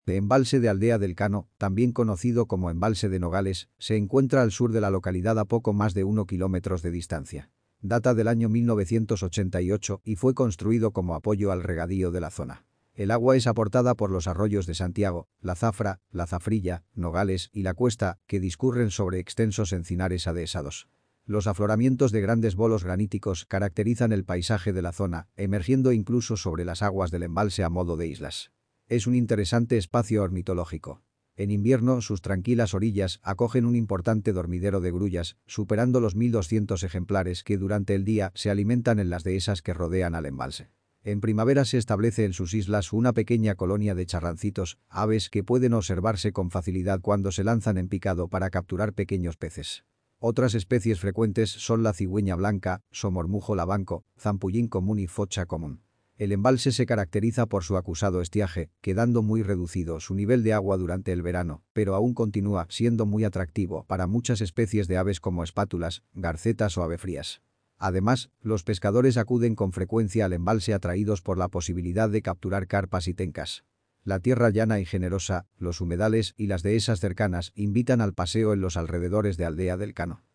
El embalse de Aldea del Cano, también conocido como embalse de Nogales, se encuentra al sur de la localidad a poco más de 1 kilómetros de distancia. Data del año 1988 y fue construido como apoyo al regadío de la zona. El agua es aportada por los arroyos de Santiago, La Zafra, La Zafrilla, Nogales y La Cuesta, que discurren sobre extensos encinares adhesados. Los afloramientos de grandes bolos graníticos caracterizan el paisaje de la zona, emergiendo incluso sobre las aguas del embalse a modo de islas. Es un interesante espacio ornitológico. En invierno, sus tranquilas orillas acogen un importante dormidero de grullas, superando los 1.200 ejemplares que durante el día se alimentan en las dehesas que rodean al embalse. En primavera se establece en sus islas una pequeña colonia de charrancitos, aves que pueden observarse con facilidad cuando se lanzan en picado para capturar pequeños peces. Otras especies frecuentes son la cigüeña blanca, somormujo labanco, zampullín común y focha común. El embalse se caracteriza por su acusado estiaje, quedando muy reducido su nivel de agua durante el verano, pero aún continúa siendo muy atractivo para muchas especies de aves como espátulas, garcetas o avefrías. Además, los pescadores acuden con frecuencia al embalse atraídos por la posibilidad de capturar carpas y tencas. La tierra llana y generosa, los humedales y las dehesas cercanas invitan al paseo en los alrededores de Aldea del Cano.